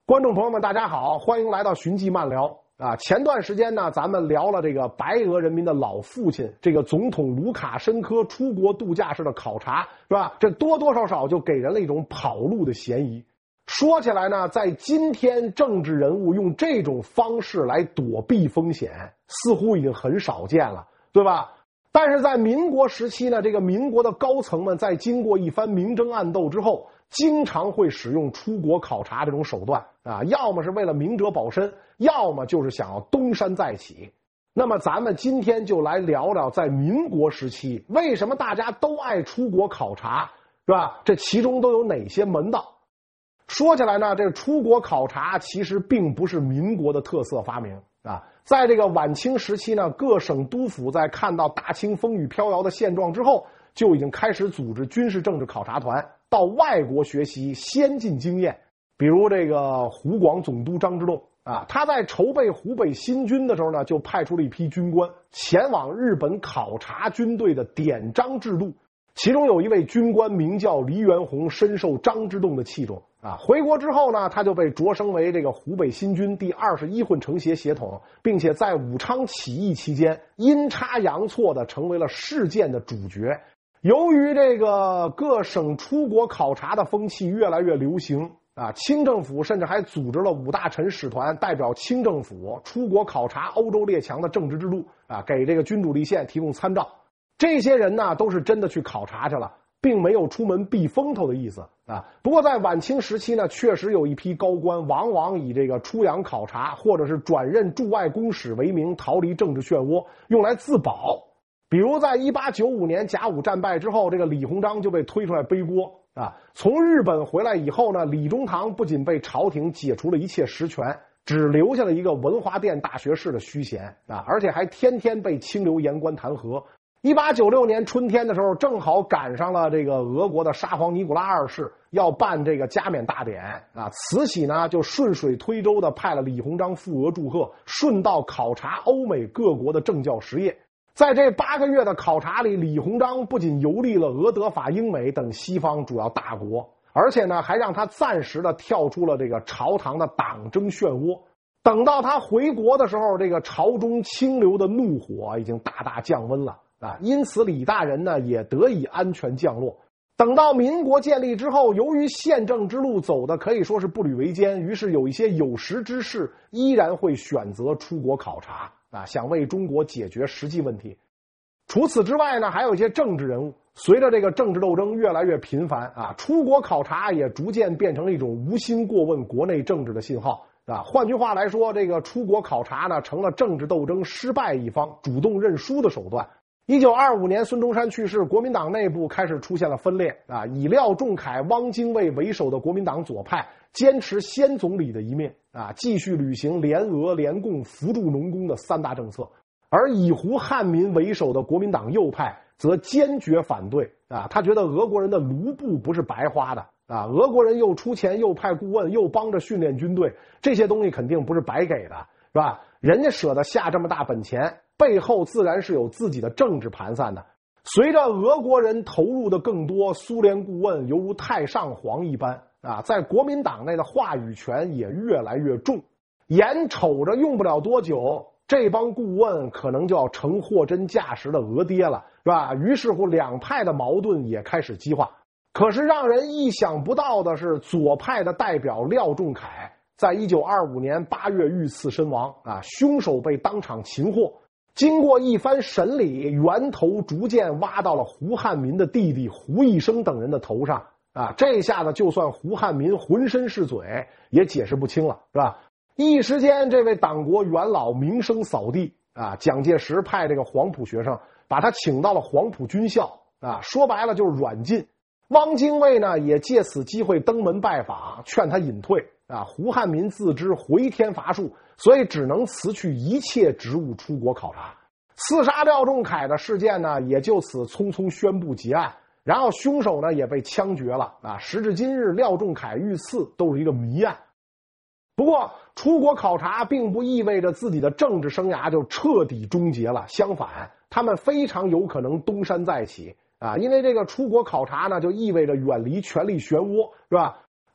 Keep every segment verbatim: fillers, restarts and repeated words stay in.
观众朋友们，大家好，欢迎来到寻迹漫聊啊！前段时间呢，咱们聊了这个白俄人民的老父亲，这个总统卢卡申科出国度假式的考察，是吧？这多多少少就给人了一种跑路的嫌疑。说起来呢，在今天政治人物用这种方式来躲避风险，似乎已经很少见了，对吧？但是在民国时期呢，这个民国的高层们在经过一番明争暗斗之后，经常会使用出国考察这种手段啊，要么是为了明哲保身，要么就是想要东山再起。那么咱们今天就来聊聊在民国时期为什么大家都爱出国考察，是吧？这其中都有哪些门道？说起来呢，这个出国考察其实并不是民国的特色发明啊。在这个晚清时期呢，各省督府在看到大清风雨飘摇的现状之后，就已经开始组织军事政治考察团到外国学习先进经验。比如这个湖广总督张之洞啊，他在筹备湖北新军的时候呢，就派出了一批军官前往日本考察军队的典章制度。其中有一位军官名叫黎元洪，深受张之洞的器重啊。回国之后呢，他就被擢升为这个湖北新军第二十一混成协协统，并且在武昌起义期间阴差阳错的成为了事件的主角。由于这个各省出国考察的风气越来越流行啊，清政府甚至还组织了五大臣使团代表清政府出国考察欧洲列强的政治制度啊，给这个君主立宪提供参照。这些人呢，都是真的去考察去了，并没有出门避风头的意思啊。不过在晚清时期呢，确实有一批高官往往以这个出洋考察或者是转任驻外公使为名逃离政治漩涡，用来自保。比如在一八九五年甲午战败之后，这个李鸿章就被推出来背锅啊。从日本回来以后呢，李中堂不仅被朝廷解除了一切实权，只留下了一个文华殿大学士的虚衔啊，而且还天天被清流言官弹劾。一八九六年春天的时候，正好赶上了这个俄国的沙皇尼古拉二世要办这个加冕大典啊，慈禧呢就顺水推舟的派了李鸿章赴俄祝贺，顺道考察欧美各国的政教实业。在这八个月的考察里，李鸿章不仅游历了俄德法英美等西方主要大国，而且呢还让他暂时的跳出了这个朝堂的党争漩涡。等到他回国的时候，这个朝中清流的怒火已经大大降温了啊，因此李大人呢也得以安全降落。等到民国建立之后，由于宪政之路走的可以说是步履维艰，于是有一些有识之士依然会选择出国考察啊，想为中国解决实际问题。除此之外呢，还有一些政治人物，随着这个政治斗争越来越频繁啊，出国考察也逐渐变成了一种无心过问国内政治的信号啊。换句话来说，这个出国考察呢，成了政治斗争失败一方主动认输的手段。一九二五年孙中山去世，国民党内部开始出现了分裂啊，以廖仲恺、汪精卫为首的国民党左派坚持先总理的一面啊，继续履行联俄联共扶助农工的三大政策，而以胡汉民为首的国民党右派则坚决反对啊，他觉得俄国人的卢布不是白花的啊，俄国人又出钱又派顾问又帮着训练军队，这些东西肯定不是白给的，是吧？人家舍得下这么大本钱，背后自然是有自己的政治盘算的。随着俄国人投入的更多，苏联顾问犹如太上皇一般啊，在国民党内的话语权也越来越重。眼瞅着用不了多久，这帮顾问可能就要成货真价实的俄爹了，是吧？于是乎两派的矛盾也开始激化。可是让人意想不到的是，左派的代表廖仲恺在一九二五年八月遇刺身亡啊，凶手被当场擒获。经过一番审理，源头逐渐挖到了胡汉民的弟弟胡一生等人的头上啊，这下子就算胡汉民浑身是嘴也解释不清了，是吧？一时间这位党国元老名声扫地啊，蒋介石派这个黄埔学生把他请到了黄埔军校啊，说白了就是软禁。汪精卫呢也借此机会登门拜访，劝他隐退啊。胡汉民自知回天乏术，所以只能辞去一切职务出国考察。刺杀廖仲恺的事件呢也就此匆匆宣布结案，然后凶手呢也被枪决了啊。时至今日，廖仲恺遇刺都是一个谜案。不过出国考察并不意味着自己的政治生涯就彻底终结了，相反他们非常有可能东山再起啊，因为这个出国考察呢就意味着远离权力漩涡，是吧？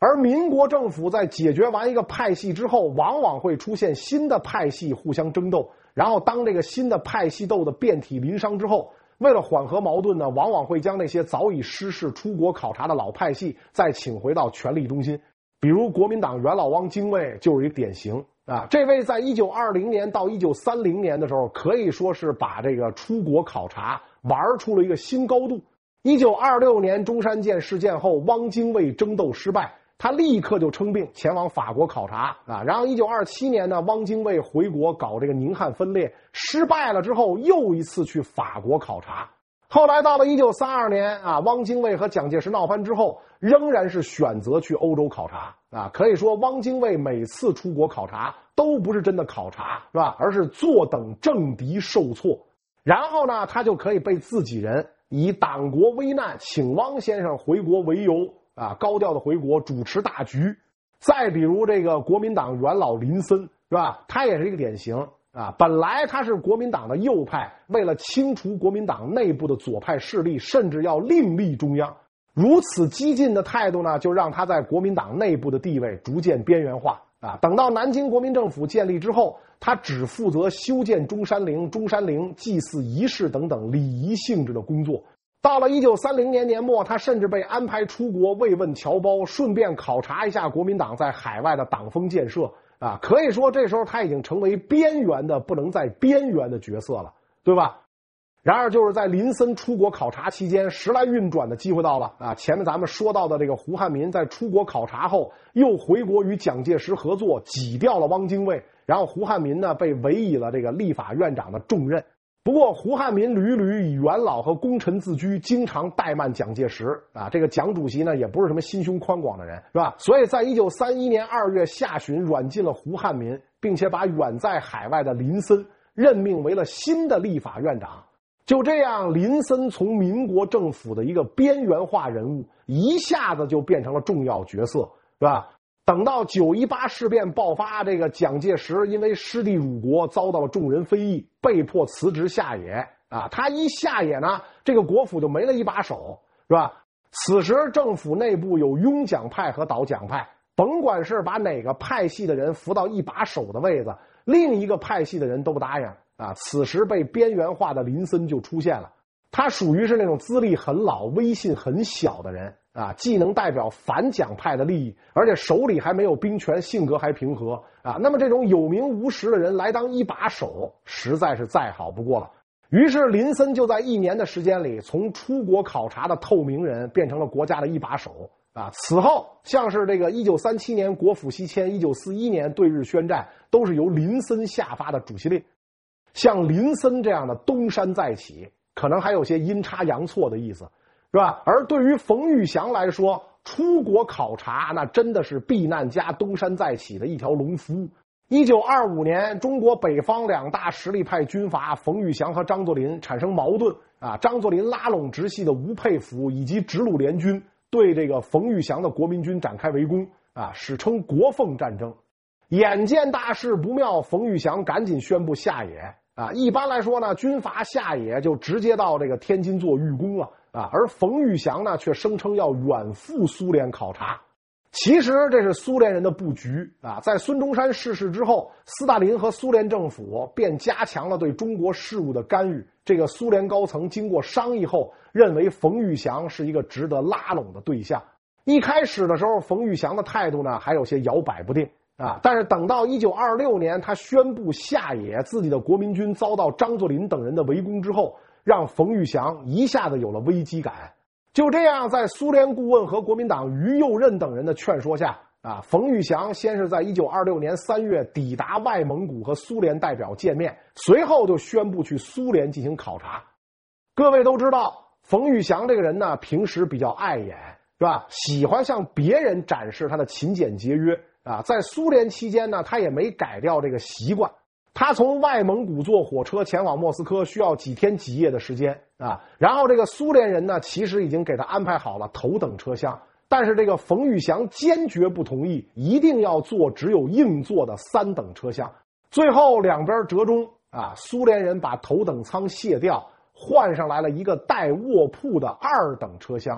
而民国政府在解决完一个派系之后，往往会出现新的派系互相争斗，然后当这个新的派系斗得遍体鳞伤之后，为了缓和矛盾呢，往往会将那些早已失势出国考察的老派系再请回到权力中心。比如国民党元老汪精卫就是一个典型啊。这位在一九二零年到一九三零年的时候，可以说是把这个出国考察玩出了一个新高度。一九二六年中山舰事件后，汪精卫争斗失败，他立刻就称病前往法国考察啊。然后一九二七年呢，汪精卫回国搞这个宁汉分裂，失败了之后，又一次去法国考察。后来到了一九三二年啊，汪精卫和蒋介石闹翻之后，仍然是选择去欧洲考察啊。可以说，汪精卫每次出国考察都不是真的考察，是吧？而是坐等政敌受挫，然后呢，他就可以被自己人以党国危难，请汪先生回国为由啊，高调的回国主持大局。再比如这个国民党元老林森，是吧？他也是一个典型。啊，本来他是国民党的右派，为了清除国民党内部的左派势力，甚至要另立中央。如此激进的态度呢，就让他在国民党内部的地位逐渐边缘化。啊，等到南京国民政府建立之后，他只负责修建中山陵、中山陵祭祀仪式等等礼仪性质的工作。到了一九三零年年末，他甚至被安排出国慰问侨胞，顺便考察一下国民党在海外的党风建设。啊，可以说这时候他已经成为边缘的不能再边缘的角色了，对吧？然而就是在林森出国考察期间，时来运转的机会到了啊！前面咱们说到的这个胡汉民在出国考察后，又回国与蒋介石合作，挤掉了汪精卫，然后胡汉民呢被委以了这个立法院长的重任。不过胡汉民屡屡以元老和功臣自居，经常怠慢蒋介石啊。这个蒋主席呢也不是什么心胸宽广的人，是吧？所以在一九三一年二月下旬软禁了胡汉民，并且把远在海外的林森任命为了新的立法院长。就这样，林森从民国政府的一个边缘化人物，一下子就变成了重要角色，是吧？等到九一八事变爆发，这个蒋介石因为失地辱国，遭到了众人非议，被迫辞职下野啊。他一下野呢，这个国府就没了一把手，是吧？此时政府内部有拥蒋派和倒蒋派，甭管是把哪个派系的人扶到一把手的位子，另一个派系的人都不答应啊。此时被边缘化的林森就出现了，他属于是那种资历很老、威信很小的人啊，既能代表反蒋派的利益，而且手里还没有兵权，性格还平和啊。那么这种有名无实的人来当一把手，实在是再好不过了。于是林森就在一年的时间里，从出国考察的透明人变成了国家的一把手啊。此后，像是这个一九三七年国府西迁，一九四一年对日宣战，都是由林森下发的主席令。像林森这样的东山再起，可能还有些阴差阳错的意思，是吧？而对于冯玉祥来说，出国考察那真的是避难加东山再起的一条龙服务。一九二五年，中国北方两大实力派军阀冯玉祥和张作霖产生矛盾啊。张作霖拉拢直系的吴佩孚以及直鲁联军，对这个冯玉祥的国民军展开围攻啊，史称国奉战争。眼见大事不妙，冯玉祥赶紧宣布下野啊。一般来说呢，军阀下野就直接到这个天津做寓工了啊，而冯玉祥呢却声称要远赴苏联考察。其实这是苏联人的布局啊！在孙中山逝世之后，斯大林和苏联政府便加强了对中国事务的干预。这个苏联高层经过商议后，认为冯玉祥是一个值得拉拢的对象。一开始的时候，冯玉祥的态度呢还有些摇摆不定啊，但是等到一九二六年，他宣布下野，自己的国民军遭到张作霖等人的围攻之后，让冯玉祥一下子有了危机感。就这样，在苏联顾问和国民党于右任等人的劝说下啊，冯玉祥先是在一九二六年三月抵达外蒙古和苏联代表见面，随后就宣布去苏联进行考察。各位都知道，冯玉祥这个人呢，平时比较碍眼，是吧？喜欢向别人展示他的勤俭节约啊。在苏联期间呢，他也没改掉这个习惯。他从外蒙古坐火车前往莫斯科需要几天几夜的时间啊，然后这个苏联人呢，其实已经给他安排好了头等车厢，但是这个冯玉祥坚决不同意，一定要坐只有硬座的三等车厢。最后两边折中啊，苏联人把头等舱卸掉，换上来了一个带卧铺的二等车厢。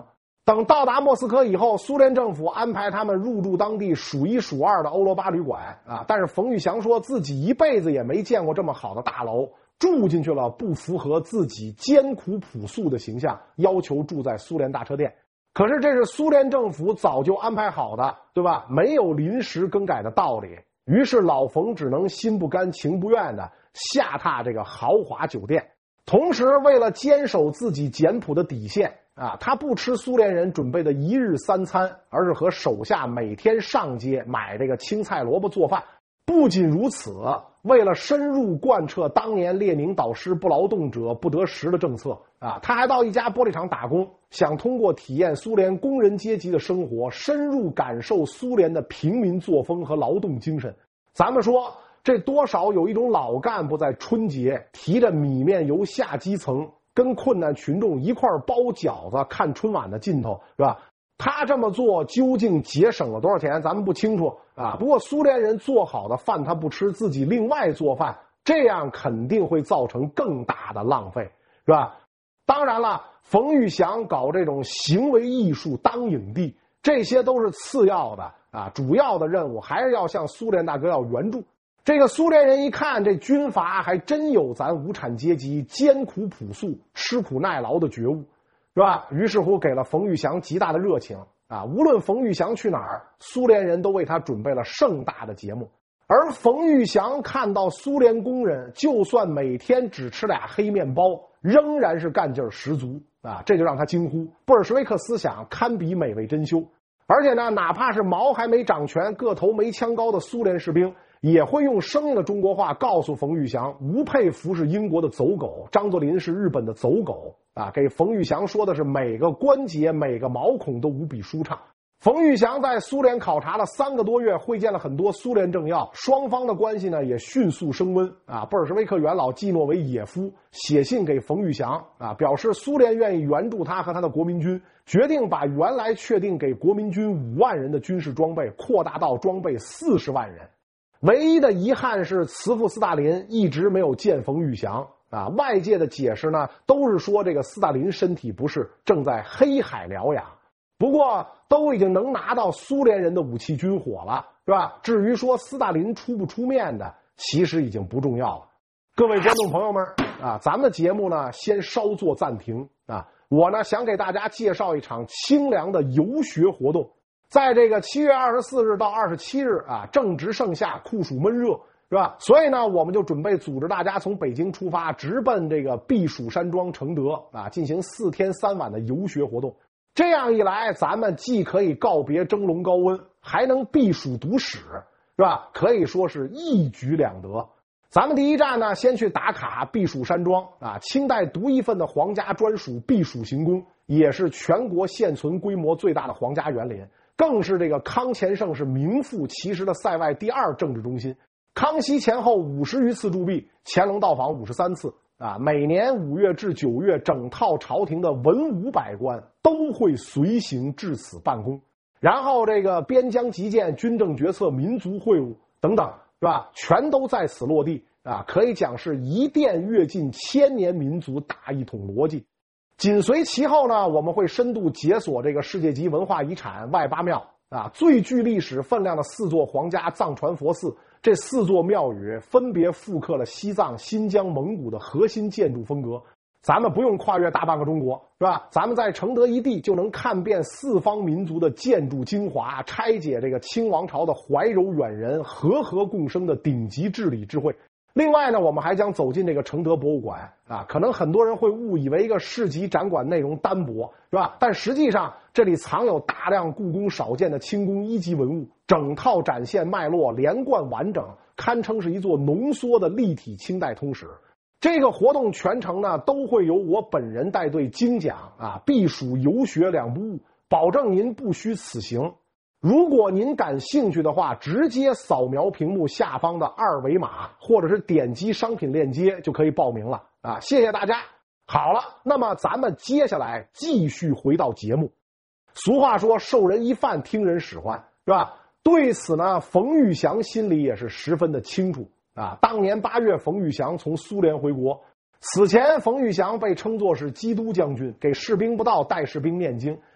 等到达莫斯科以后，苏联政府安排他们入住当地数一数二的欧罗巴旅馆啊，但是冯玉祥说自己一辈子也没见过这么好的大楼，住进去了不符合自己艰苦朴素的形象，要求住在苏联大车店。可是这是苏联政府早就安排好的，对吧？没有临时更改的道理。于是老冯只能心不甘情不愿的下榻这个豪华酒店。同时为了坚守自己简朴的底线啊，他不吃苏联人准备的一日三餐，而是和手下每天上街买这个青菜萝卜做饭。不仅如此，为了深入贯彻当年列宁导师不劳动者不得食的政策啊，他还到一家玻璃厂打工，想通过体验苏联工人阶级的生活，深入感受苏联的平民作风和劳动精神。咱们说这多少有一种老干部在春节提着米面油下基层，跟困难群众一块包饺子看春晚的劲头，是吧？他这么做究竟节省了多少钱咱们不清楚啊。不过苏联人做好的饭他不吃，自己另外做饭，这样肯定会造成更大的浪费，是吧？当然了，冯玉祥搞这种行为艺术当影帝，这些都是次要的啊，主要的任务还是要向苏联大哥要援助。这个苏联人一看这军阀还真有咱无产阶级艰苦朴素、吃苦耐劳的觉悟，是吧？于是乎给了冯玉祥极大的热情啊！无论冯玉祥去哪儿，苏联人都为他准备了盛大的节目。而冯玉祥看到苏联工人就算每天只吃俩黑面包，仍然是干劲十足啊！这就让他惊呼：布尔什维克思想堪比美味珍馐。而且呢，哪怕是毛还没长全、个头没枪高的苏联士兵，也会用生硬的中国话告诉冯玉祥，吴佩孚是英国的走狗，张作霖是日本的走狗啊！给冯玉祥说的是每个关节、每个毛孔都无比舒畅。冯玉祥在苏联考察了三个多月，会见了很多苏联政要，双方的关系呢也迅速升温啊！布尔什维克元老季诺维也夫写信给冯玉祥啊，表示苏联愿意援助他和他的国民军，决定把原来确定给国民军五万人的军事装备扩大到装备四十万人。唯一的遗憾是慈父斯大林一直没有见冯玉祥啊，外界的解释呢都是说这个斯大林身体不适，正在黑海疗养。不过都已经能拿到苏联人的武器军火了，是吧？至于说斯大林出不出面的，其实已经不重要了。各位观众朋友们啊，咱们的节目呢先稍作暂停啊，我呢想给大家介绍一场清凉的游学活动。在这个七月二十四日到二十七日啊，正值盛夏，酷暑闷热，是吧？所以呢，我们就准备组织大家从北京出发，直奔这个避暑山庄承德啊，进行四天三晚的游学活动。这样一来，咱们既可以告别蒸笼高温，还能避暑读史，是吧？可以说是一举两得。咱们第一站呢，先去打卡避暑山庄啊，清代独一份的皇家专属避暑行宫，也是全国现存规模最大的皇家园林，更是这个康乾盛世名副其实的塞外第二政治中心。康熙前后五十余次驻跸，乾隆到访五十三次啊，每年五月至九月，整套朝廷的文武百官都会随行至此办公。然后这个边疆急建、军政决策、民族会晤等等，是吧？全都在此落地啊，可以讲是一电跃进千年民族大一统逻辑。紧随其后呢，我们会深度解锁这个世界级文化遗产外八庙啊，最具历史分量的四座皇家藏传佛寺。这四座庙宇分别复刻了西藏、新疆、蒙古的核心建筑风格。咱们不用跨越大半个中国，是吧？咱们在承德一地就能看遍四方民族的建筑精华，拆解这个清王朝的怀柔远人和和共生的顶级治理智慧。另外呢，我们还将走进这个承德博物馆啊，可能很多人会误以为一个市级展馆内容单薄，是吧？但实际上这里藏有大量故宫少见的清宫一级文物，整套展现脉络连贯完整，堪称是一座浓缩的立体清代通史。这个活动全程呢都会由我本人带队精讲啊，避暑游学两不误，保证您不虚此行。如果您感兴趣的话，直接扫描屏幕下方的二维码，或者是点击商品链接就可以报名了啊！谢谢大家。好了，那么咱们接下来继续回到节目。俗话说授人以饭，听人使唤，是吧？对此呢，冯玉祥心里也是十分的清楚啊。当年八月，冯玉祥从苏联回国，此前冯玉祥被称作是基督将军，给士兵不到带士兵念经。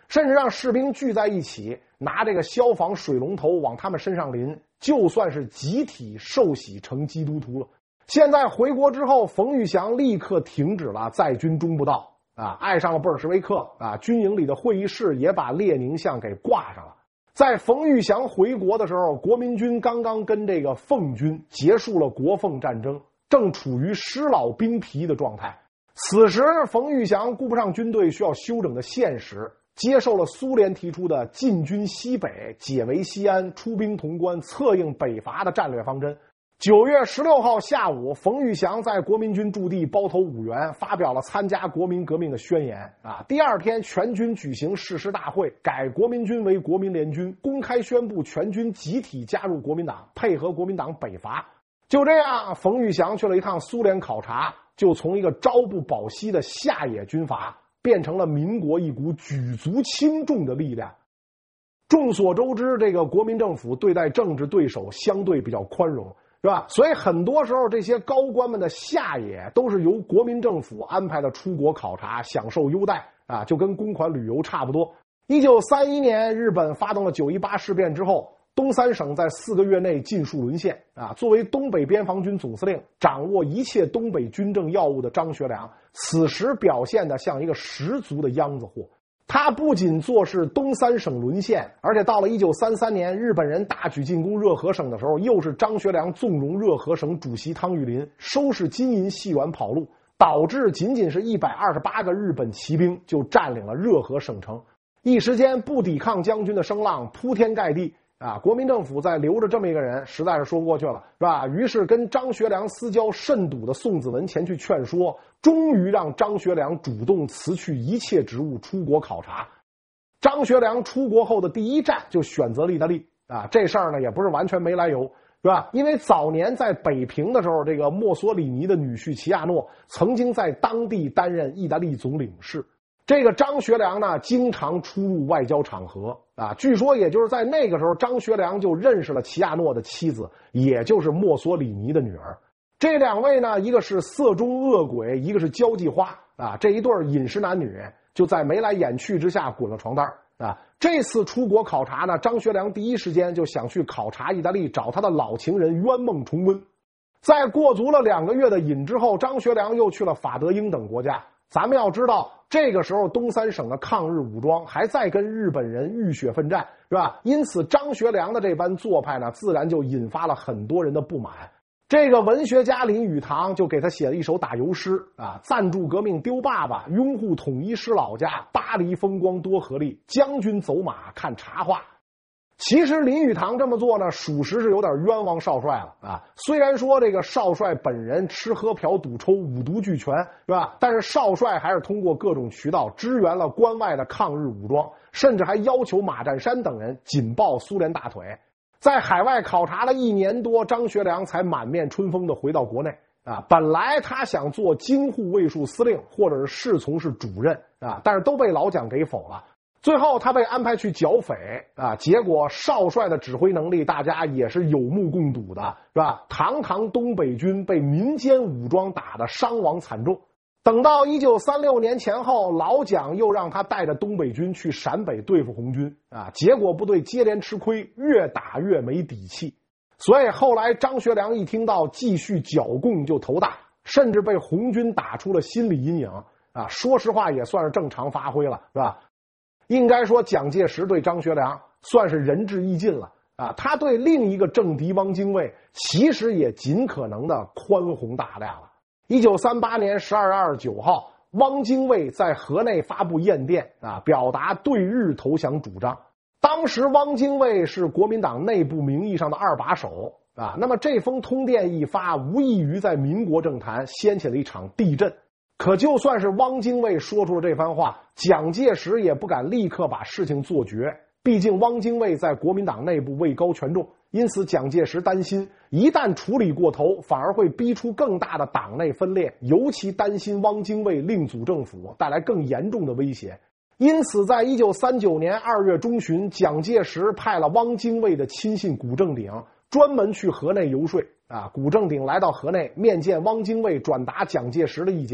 甚至让士兵聚在一起，拿这个消防水龙头往他们身上淋，就算是集体受洗成基督徒了。现在回国之后，冯玉祥立刻停止了在军中不到啊，爱上了布尔什维克啊，军营里的会议室也把列宁像给挂上了。在冯玉祥回国的时候，国民军刚刚跟这个奉军结束了国奉战争，正处于失老兵疲的状态。此时冯玉祥顾不上军队需要休整的现实，接受了苏联提出的进军西北、解围西安、出兵潼关、策应北伐的战略方针。九月十六号下午，冯玉祥在国民军驻地包头五原发表了参加国民革命的宣言啊。第二天，全军举行誓师大会，改国民军为国民联军，公开宣布全军集体加入国民党，配合国民党北伐。就这样，冯玉祥去了一趟苏联考察，就从一个朝不保夕的下野军阀，变成了民国一股举足轻重的力量。众所周知，这个国民政府对待政治对手相对比较宽容，是吧？所以很多时候这些高官们的下野都是由国民政府安排的出国考察，享受优待啊，就跟公款旅游差不多。一九三一年，日本发动了九一八事变之后，东三省在四个月内尽数沦陷啊！作为东北边防军总司令，掌握一切东北军政要务的张学良，此时表现得像一个十足的秧子货。他不仅坐视东三省沦陷，而且到了一九三三年日本人大举进攻热河省的时候，又是张学良纵容热河省主席汤玉麟收拾金银细软跑路，导致仅仅是一百二十八个日本骑兵就占领了热河省城。一时间不抵抗将军的声浪铺天盖地啊！国民政府在留着这么一个人，实在是说不过去了，是吧？于是跟张学良私交甚笃的宋子文前去劝说，终于让张学良主动辞去一切职务，出国考察。张学良出国后的第一站就选择了意大利啊！这事儿呢也不是完全没来由，是吧？因为早年在北平的时候，这个墨索里尼的女婿齐亚诺曾经在当地担任意大利总领事。这个张学良呢，经常出入外交场合啊。据说也就是在那个时候，张学良就认识了齐亚诺的妻子，也就是墨索里尼的女儿。这两位呢，一个是色中恶鬼，一个是交际花啊。这一对饮食男女就在眉来眼去之下滚了床单啊。这次出国考察呢，张学良第一时间就想去考察意大利，找他的老情人冤梦重温。在过足了两个月的瘾之后，张学良又去了法德英等国家。咱们要知道，这个时候东三省的抗日武装还在跟日本人浴血奋战，是吧？因此张学良的这般做派呢，自然就引发了很多人的不满。这个文学家林语堂就给他写了一首打油诗啊，赞助革命丢爸爸，拥护统一失老家，巴黎风光多合力，将军走马看茶话。其实林语堂这么做呢，属实是有点冤枉少帅了啊！虽然说这个少帅本人吃喝嫖赌抽五毒俱全，是吧？但是少帅还是通过各种渠道支援了关外的抗日武装，甚至还要求马占山等人紧抱苏联大腿。在海外考察了一年多，张学良才满面春风地回到国内啊！本来他想做京沪卫戍司令或者是侍从室主任啊，但是都被老蒋给否了。最后他被安排去剿匪啊，结果少帅的指挥能力大家也是有目共睹的，是吧？堂堂东北军被民间武装打得伤亡惨重。等到一九三六年前后，老蒋又让他带着东北军去陕北对付红军啊，结果部队接连吃亏，越打越没底气。所以后来张学良一听到继续剿共就头大，甚至被红军打出了心理阴影啊。说实话也算是正常发挥了，是吧？应该说蒋介石对张学良算是仁至义尽了啊，他对另一个政敌汪精卫其实也尽可能的宽宏大量了。一九三八年十二月二十九号，汪精卫在河内发布唁电啊，表达对日投降主张。当时汪精卫是国民党内部名义上的二把手啊，那么这封通电一发，无异于在民国政坛掀起了一场地震。可就算是汪精卫说出了这番话，蒋介石也不敢立刻把事情做绝，毕竟汪精卫在国民党内部位高权重，因此蒋介石担心一旦处理过头，反而会逼出更大的党内分裂，尤其担心汪精卫另组政府带来更严重的威胁。因此在一九三九年二月中旬，蒋介石派了汪精卫的亲信古正鼎专门去河内游说啊。古正鼎来到河内面见汪精卫，转达蒋介石的意见。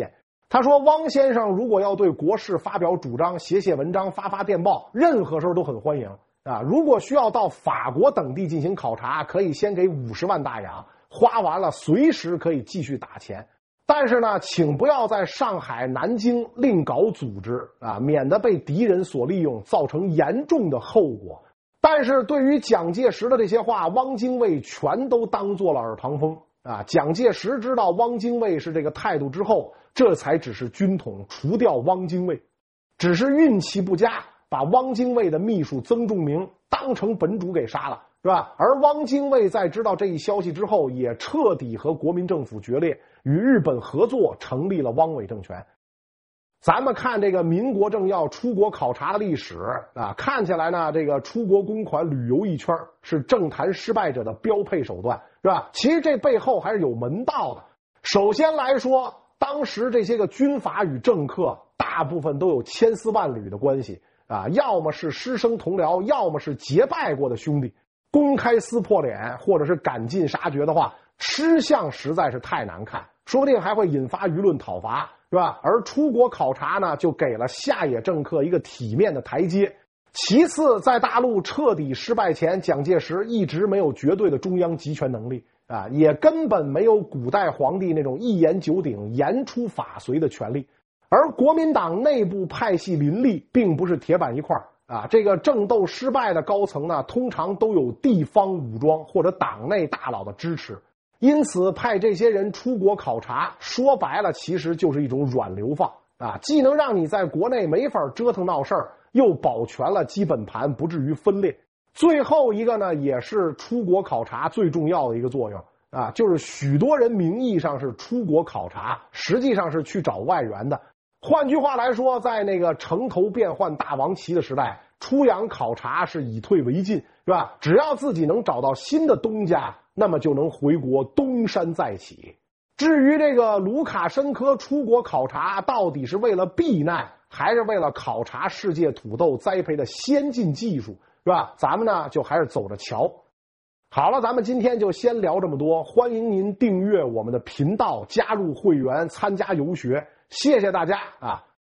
他说，汪先生如果要对国事发表主张，写写文章，发发电报，任何时候都很欢迎啊。如果需要到法国等地进行考察，可以先给五十万大洋，花完了随时可以继续打钱。但是呢，请不要在上海、南京另搞组织啊，免得被敌人所利用，造成严重的后果。但是对于蒋介石的这些话，汪精卫全都当做了耳旁风啊。蒋介石知道汪精卫是这个态度之后，这才只是军统除掉汪精卫，只是运气不佳，把汪精卫的秘书曾仲明当成本主给杀了，是吧？而汪精卫在知道这一消息之后，也彻底和国民政府决裂，与日本合作，成立了汪伪政权。咱们看这个民国政要出国考察的历史啊，看起来呢，这个出国公款旅游一圈是政坛失败者的标配手段，是吧？其实这背后还是有门道的。首先来说，当时这些个军阀与政客大部分都有千丝万缕的关系啊，要么是师生同僚，要么是结拜过的兄弟。公开撕破脸或者是赶尽杀绝的话，吃相实在是太难看，说不定还会引发舆论讨伐，是吧？而出国考察呢，就给了下野政客一个体面的台阶。其次，在大陆彻底失败前，蒋介石一直没有绝对的中央集权能力啊，也根本没有古代皇帝那种一言九鼎、言出法随的权利。而国民党内部派系林立，并不是铁板一块啊，这个政斗失败的高层呢，通常都有地方武装或者党内大佬的支持。因此派这些人出国考察，说白了其实就是一种软流放啊，既能让你在国内没法折腾闹事儿，又保全了基本盘不至于分裂。最后一个呢，也是出国考察最重要的一个作用啊，就是许多人名义上是出国考察，实际上是去找外援的。换句话来说，在那个城头变换大王旗的时代，出洋考察是以退为进，是吧？只要自己能找到新的东家，那么就能回国东山再起。至于这个卢卡申科出国考察到底是为了避难，还是为了考察世界土豆栽培的先进技术，是吧？咱们呢就还是走着瞧。好了，咱们今天就先聊这么多，欢迎您订阅我们的频道，加入会员，参加游学，谢谢大家啊！